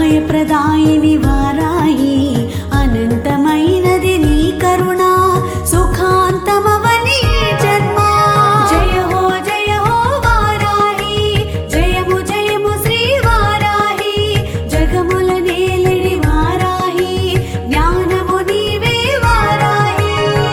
అభయప్రదాయిని వారాహి అనంతమైనది నీ కరుణ సుఖాంతమవని జన్మ జయ హో వారాహి జయము జయము శ్రీ వారాహి జగముల నేలిడి వారాహి జ్ఞానము నీవే వారాహి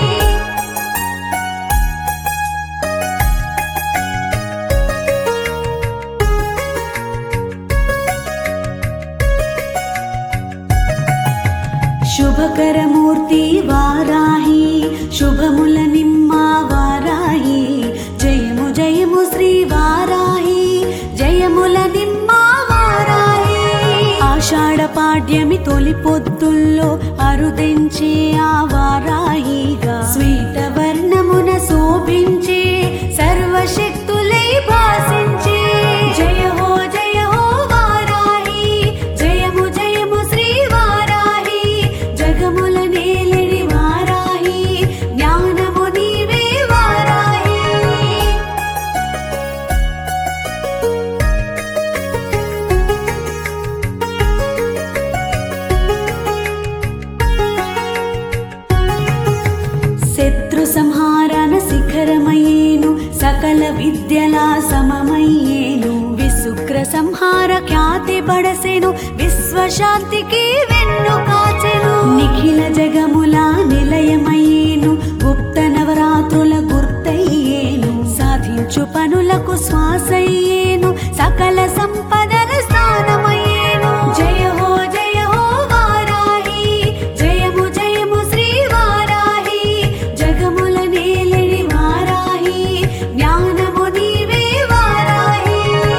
శుభకరమూర్తి వారాహి శుభముల నిమ్మ వారాహి జయము జయము శ్రీ వారాహి జయముల నిమ్మ వారాహి ఆషాఢ పాడ్యమి తొలి పొద్దుల్లో అరుదించే ఆ వారాహిగా శ్వేతవర్ణమున శోభించే సర్వశక్తులై భాసించే జయ హో వారాహి జయము జయము శ్రీ వారాహి జగముల నేలిడి వారాహి జ్ఞానము నీవే వారాహి శత్రు సంహారణ శిఖరమయ్యేను సకల విద్యల సమమయ్యేను విశుక్ర సంహార ఖ్యాతి బడసెను విశ్వశాంతికి వెన్ను కాచెను నిఖిల జగముల నిలయమయ్యేను గుప్త నవరాత్రుల గుర్తయ్యేను సాధించు పనులకు శ్వాసయ్యేను సకల సంపదల స్థానమయ్యేను జయ హో వారాహి జయము జయము శ్రీ వారాహి జగముల నేలిడి వారాహి జ్ఞానము నీవే వారాహి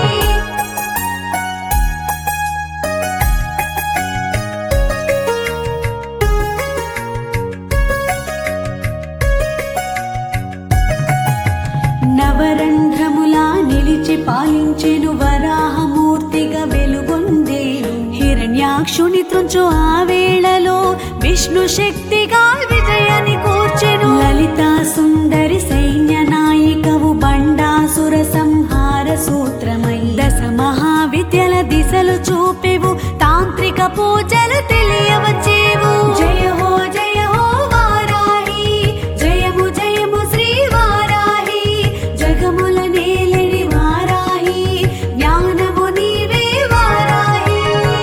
నవరంధ్రములా నిలిచి పాలించెను వరాహమూర్తిగా వెలుగొందేను హిరణ్యాక్షుని త్రుంచు ఆ వేళలో విష్ణు శక్తిగా విజయాన్ని కూర్చెను లలితా సుందరి సైన్య నాయికవు బండాసుర సంహార సూత్రమై దశ మహావిద్యల దిశలు చూపెవు తాంత్రిక పూజలు తెలియవచ్చేవు జయ హో వారాహి జయము జయము శ్రీ వారాహి జగముల నేలిడి వారాహి జ్ఞానము నీవే వారాహి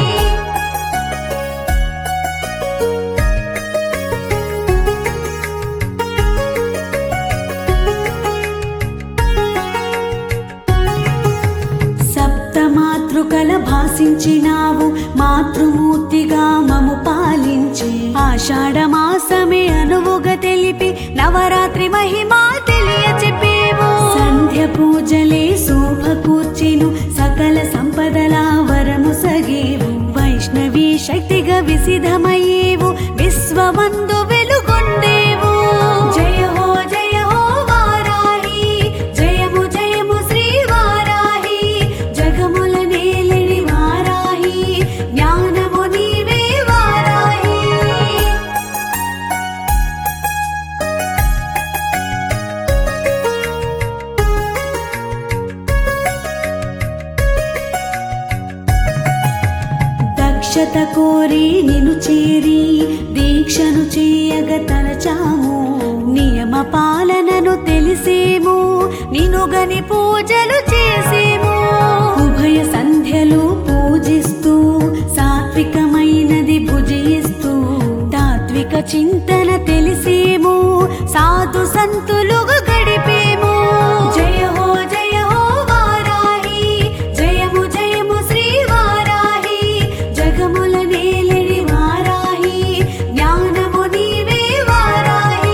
సప్తమాతృకల భాసించినావు మాతృమూర్తిగా మము పాలించి ఆషాఢ మాసమే అనువుగా తెలిపి నవరాత్రి మహిమా తెలియచెప్పేవు సంధ్య పూజలే శోభ కూర్చెను సకల సంపదల వరము సగేవు వైష్ణవి శక్తిగా విసిధమయ్యేవు విశ్వమందు వెలుగొండేవు జయ హో వారాహి జయము జయము శ్రీ వారాహి జగముల నేలిడి వారాహి జ్ఞానము నీవే వారాహి దక్షత కోరి నిను చేరి దీక్షను చేయగ తలచాము నియమ పాలనను తెలిసేము నినుగని పూజలు చేసేము ఉభయ సంధ్యలు పూజిస్తూ సాత్వికమైనది భుజిస్తూ తాత్విక చింతన తెలిసేము సాధు సంతులుగా గడిపేము జయ హో వారాహి జయము జయము శ్రీ వారాహి జగముల నేలిడి వారాహి జ్ఞానము నీవే వారాహి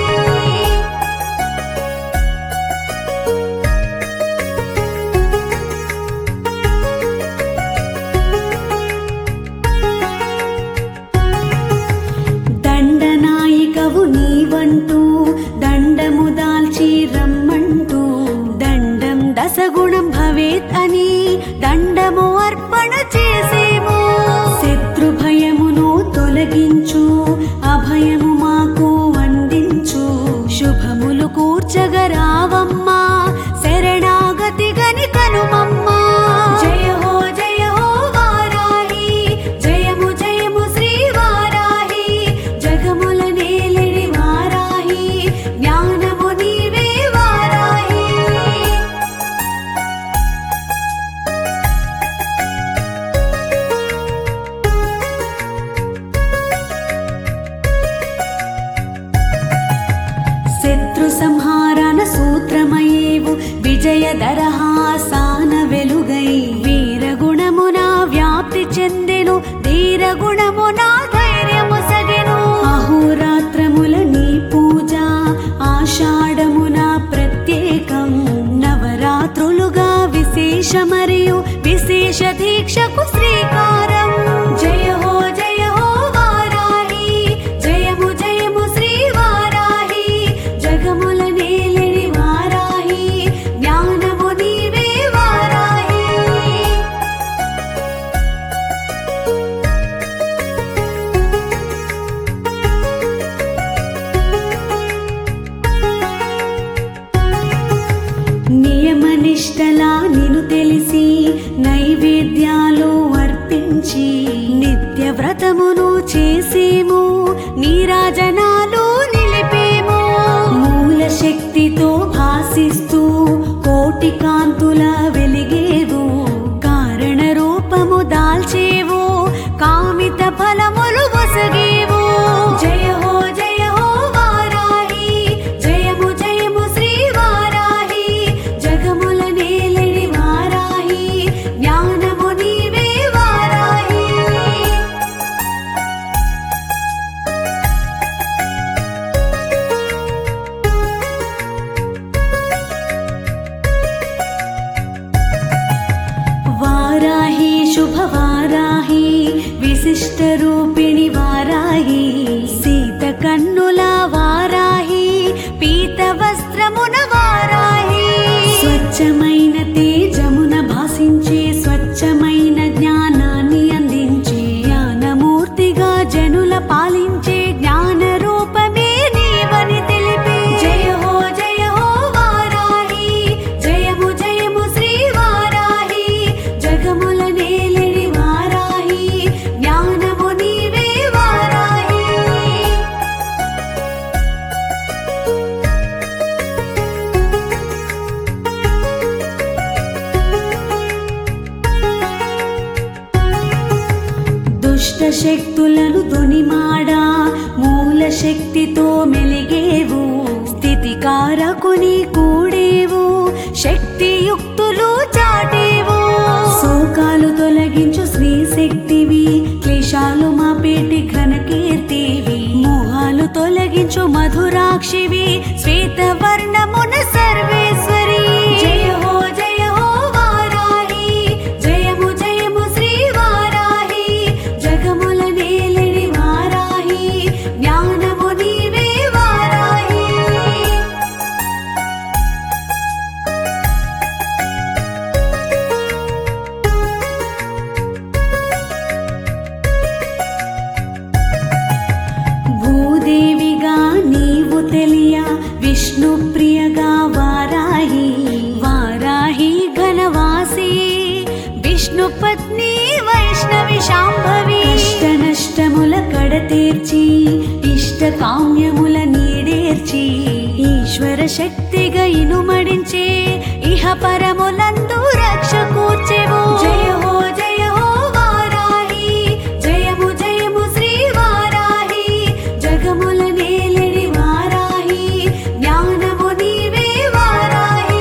దండనాయికవు నీవంటూ దండము దాల్చి ధీరగుణము నా ధైర్యము సగెను. అహోరాత్రముల నీ పూజ ఆషాఢమున ప్రత్యేకం, నవరాత్రులుగా విశేష మరియు విశేష దీక్షకు శ్రీకారం. జయ హో వారాహి, జయము జయము శ్రీ వారాహి, జగముల నేలిని వారాహి, జ్ఞానము నీవే వారాహి. నియమనిష్టలా నిను తెలిసి నైవేద్యాలు అర్పించి నిత్య వ్రతమును చేసేము, నీరాజనాలు నిలిపేము. మూల శక్తితో భాసిస్తూ కోటి కాంతుల వెలిగేవు, కారణ రూపము దాల్చేవు, కామిత ఫలములు వసగేవు. జయ హో వారాహి, జయము జయము శ్రీ వారాహి, జగముల నేలిని వారాహి, జ్ఞానము నీవే వారాహి. వారాహి శుభవారాహి, విశిష్ట రూపిణి వారాహి, సీత కన్నుల వారాహి, పీత వస్త్రమున వారాహి. స్వచ్ఛమైన తేజమున భాసించే స్వచ్ఛమైన జ్ఞానాన్ని అందించే జ్ఞానమూర్తిగా జనుల పాలించే జ్ఞాన రూపమే నీవని తెలిపే. జయ హో వారాహి, జయము జయము శ్రీ వారాహి, జగముల నేలిని వారాహి, జ్ఞానము నీవే వారాహి. దుష్ట శక్తులను దునిమాడా మూల శక్తితో మెలిగేవు, స్థితికారకుని కూడేవు, శక్తియుక్తులు చాటేవు. శోకాలు తొలగించు శ్రీ శక్తివి, క్లేశాలు మాపేటి ఘనకీర్తివి, మోహాలు తొలగించు మధురాక్షివి, శ్వేతవర్ణమున సర్వేశ్వరి. జయ హో వారాహి, జయము జయము శ్రీ వారాహి, జగముల నేలిని వారాహి, జ్ఞానము నీవే వారాహి. భూదేవిగా నీవు తెలియ, విష్ణు ప్రియగా వారాహి, వారాహి ఘనవాసి, విష్ణు పత్ని వైష్ణవి శాంభవి. ఇష్ట నష్టముల కడతీర్చి, ఇష్ట కామ్యముల నీడేర్చి, ఈశ్వర శక్తిగా ఇనుమడించే, ఇహ పరములందు రక్ష కూర్చెవు. జయ హో వారాహి, జయము జయము శ్రీ వారాహి, జగముల నేలిని వారాహి, జ్ఞానము నీవే వారాహి.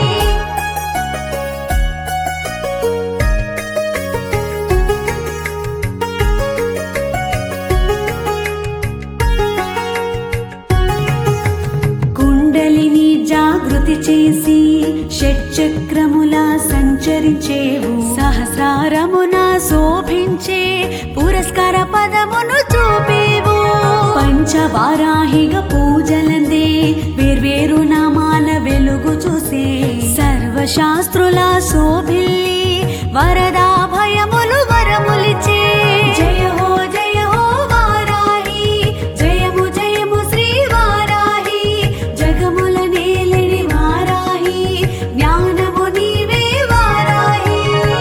కుండలిని జాగృతి చేసి షట్చక్రముల సంచరించేవు, సహస్రారమున శోభించే పురస్కార పదమును చూపేవు. పంచవారాహిగా పూజలందే వేర్వేరు నామాల వెలుగు చూసే, సర్వశాస్త్రుల శోభిల్లి వరదాభయములు వరములిచే. జయ హో వారాహి, జయము జయము శ్రీ వారాహి, జగముల నేలిని వారాహి, జ్ఞానము నీవే వారాహి.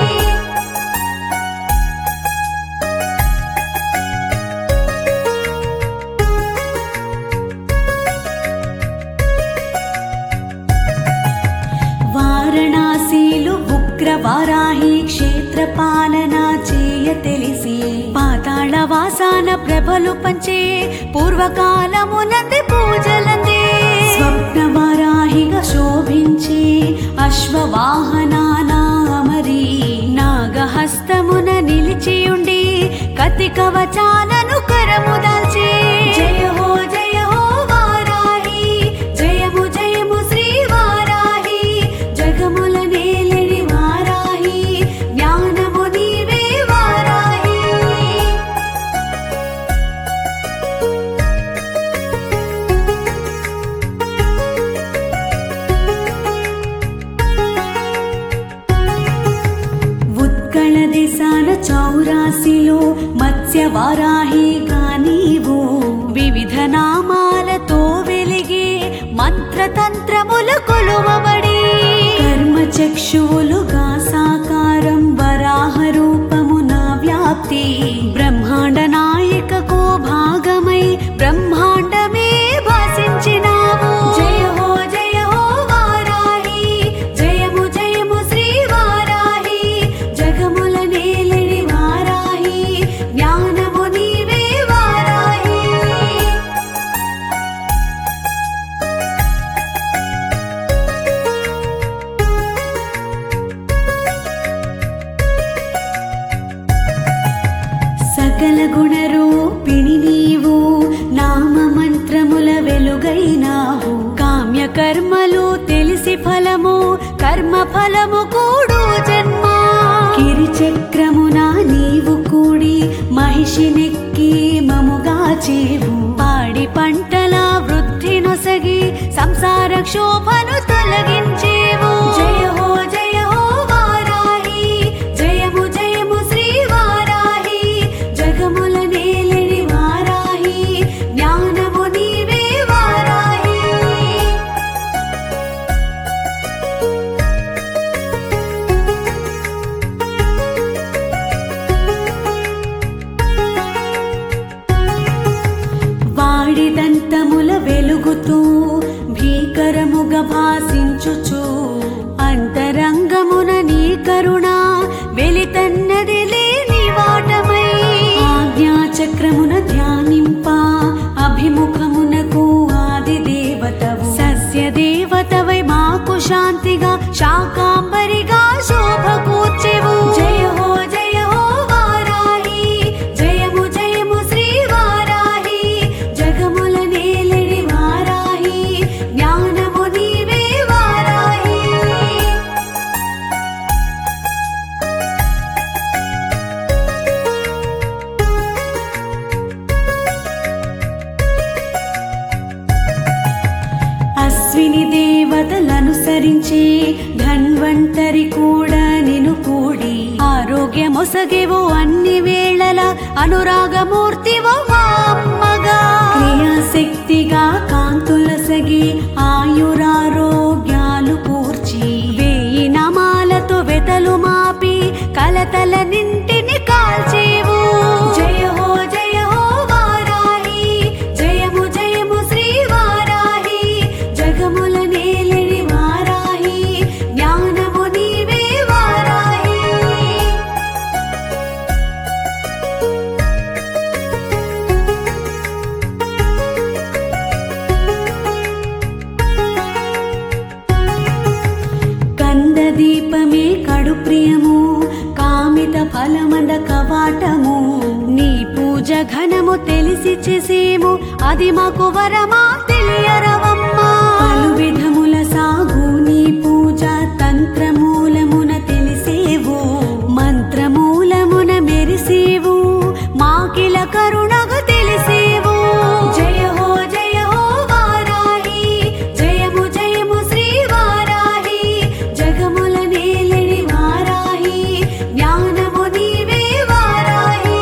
వారణాసిలో ఉగ్రవారాహి క్షేత్ర పాలన చేయ తెలిసి, పాతాళ వాసాన ప్రభలు పంచే పూర్వకాలమునంది పూజలందే. స్వప్నవారాహిగా శోభించే అశ్వవాహనాన మరి, నాగహస్తమున నిలిచియుండి ప్రతి కవచాలను కరము దాల్చే జయ హో వారాహి జయము జయము శ్రీ వారాహి జగముల నేలిని వారాహి జ్ఞానము నీవే వారాహి ఉత్కళ దేశాన చౌరాసిలో మత్స్య వారాహిగా నీవు వివిధ నామాలతో వెలిగే మంత్రతంత్రముల కొలువబడి కర్మచక్షువులుగా సాకారం వరాహ రూపమున వ్యాప్తి బ్రహ్మాండ నాయకకు భాగమై బ్రహ్మాండమే భాసించినావు జయ హో వారాహి జయము జయము శ్రీ వారాహి జగముల నేలిని వారాహి జ్ఞానము నీవే వారాహి సకల గుణరూపిణి నీవు నామ మంత్రముల వెలుగైనావు కామ్య కర్మలు తెలిసి ఫలము కర్మ ఫలము కూడు జన్మ కిరిచక్రమున నీవు కూడి మహిషినెక్కి మముగా చేవు పాడి పంటల వృద్ధి నొసగి సంసార క్షోభను తొలగించేవు జయ హో వారాహి జయము జయము శ్రీ వారాహి జగముల నేలిని వారాహి జ్ఞానము నీవే వారాహి వాడిదంతముల వెలుగుతూ భీకరముగా భాసించుచు అంతరంగమున నీ కరుణ వెలితన్నది లేని వాటమై ఆజ్ఞాచక్రమున ధ్యానింప అభిముఖమునకు ఆది దేవతవు సస్య దేవతవై మాకు శాంతిగా శాకాంబరిగా శోభ కూర్చెవు జయ హో వారాహి జయము జయము శ్రీ వారాహి జగముల నేలిని వారాహి జ్ఞానము నీవే వారాహి అశ్విని దేవతలనుసరించే ధన్వంతరి కూడా నిను కూడి ఆరోగ్యమొసగెవు అన్ని వేళల అనురాగమూర్తివో మా అమ్మగా క్రియాశక్తిగా కాంతులసగి ఆయురారోగ్యాలు కూర్చి వేయి నామాలతో వెతలు మాపి కలతల నింటిని కాల్చేవు జయ హో వారాహి జయము జయము శ్రీ వారాహి జగముల నేలిని వారాహి జ్ఞానము నీవే వారాహి కందదీపమే కడు ప్రియము కామిత ఫలమంద కవాటము నీ పూజ ఘనము తెలిసి చేసేము అది మాకు వరమా తెలియరవమ్మా పలు విధముల సాగు నీ పూజ తంత్రమూలమున తెలిసేవు మంత్రమూలమున మెరిసేవు మాకిల కరుణగా తెలిసేవు జయ హో వారాహి జయము జయము శ్రీ వారాహి జగముల నేలిని వారాహి జ్ఞానము నీవే వారాహి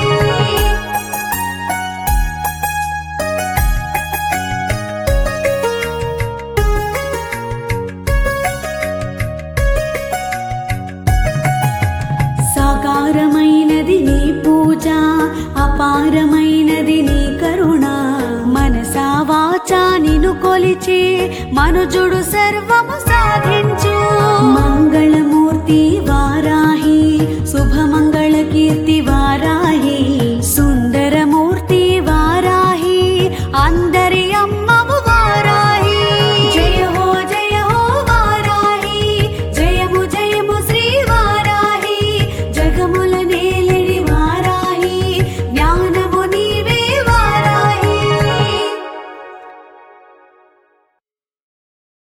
సాకారమైనది నీ పూజ అపారమైనది నీ కరుణ మనసా వాచా నిను కొలిచే మనుజుడు సర్వము సాధించు మంగళం